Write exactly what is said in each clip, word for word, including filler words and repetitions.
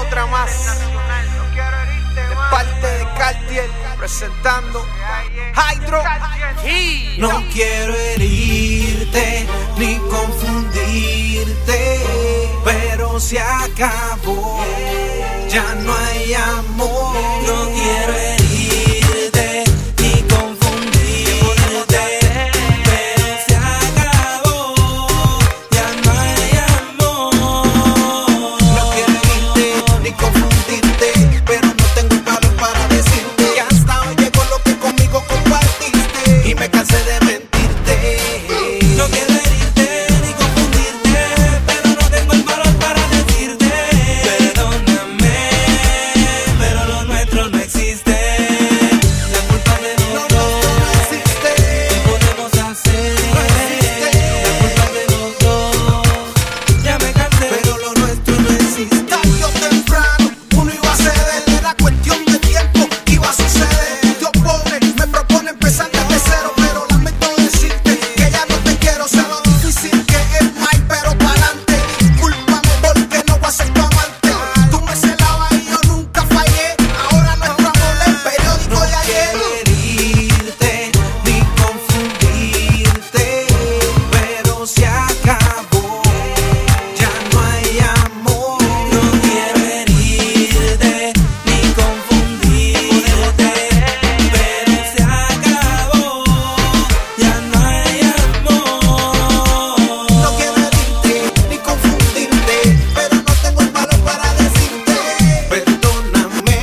otra más de parte de Cartier, presentando Hydro. No quiero herirte ni confundirte, pero se acabó, ya no hay amor. No quiero herirte ni confundirte, pero se acabó, ya no hay amor. No quiero herirte ni confundirte, pero no tengo el valor para decirte que hasta hoy llegó lo que conmigo compartiste y me cansé de mentirte. No quiero herirte ni confundirte, pero no tengo el valor para decirte perdóname, pero lo nuestro no existe. La culpa de nosotros no existe. ¿Qué podemos hacer? No existe. La culpa de nosotros, ya me cansé, pero lo nuestro no existe. Tarde o temprano uno iba a ceder, era cuestión de tiempo, iba a suceder. Dios pobre me propone empezar desde cero, pero lamento decirte que ya no te quiero. Sé lo difícil que es, ay, pero pa'lante. Discúlpame porque no voy a ser tu amante. Tú me celabas y yo nunca fallé. Ahora nuestro amor es periódico de ayer. No quiero herirte ni confundirte, pero se acabó, ya no hay amor. No quiero herirte ni confundirte, pero se acabó, ya no hay amor. No quiero herirte ni confundirte, pero no tengo el valor para decirte Perdóname,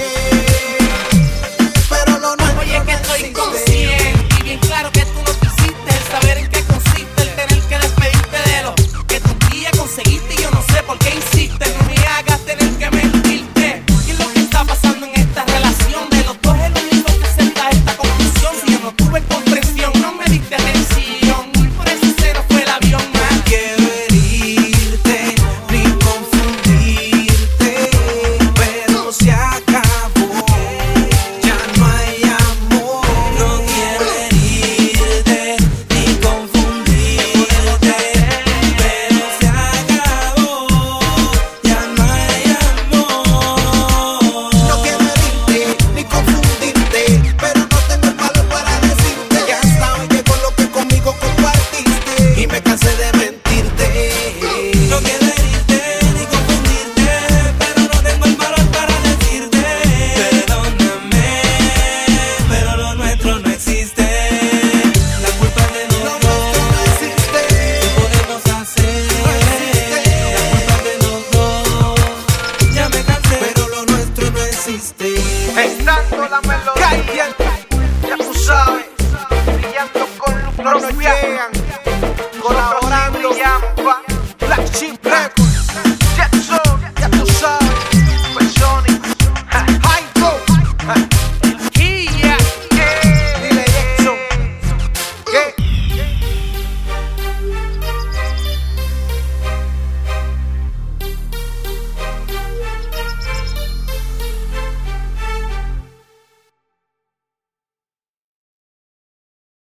pero lo nuestro Oye, que no estoy existe. consciente y bien claro que tú no quisiste el saber en qué consiste el tener que despedirte de lo que tu día conseguiste, y yo no sé por qué insistes. No me hagas tener que mentirte. ¿Qué es lo que está pasando en esta relación? De los dos el único que acepta esta conclusión. Si yo no tuve comprensión, no me diste atención, y por eso se nos fue el avión. no quiero herirte ni confundirte, pero se acabó, ya no hay amor. No quiero herirte ni confundirte, pero se acabó, ya no hay amor. No quiero herirte ni confundirte, pero no tengo el valor para decirte que hasta hoy llegó lo que conmigo compartiste y me cansé de mentirte. No quiero herirte ni confundirte, pero no tengo el valor para decirte perdóname, pero lo nuestro no existe. La culpa de Lo nuestro nosotros, no existe. ¿qué podemos hacer? La culpa de nosotros, ya me cansé, pero lo nuestro no existe. Estando la melodía, ya tú sabes, brillando con luz, no nos llegan.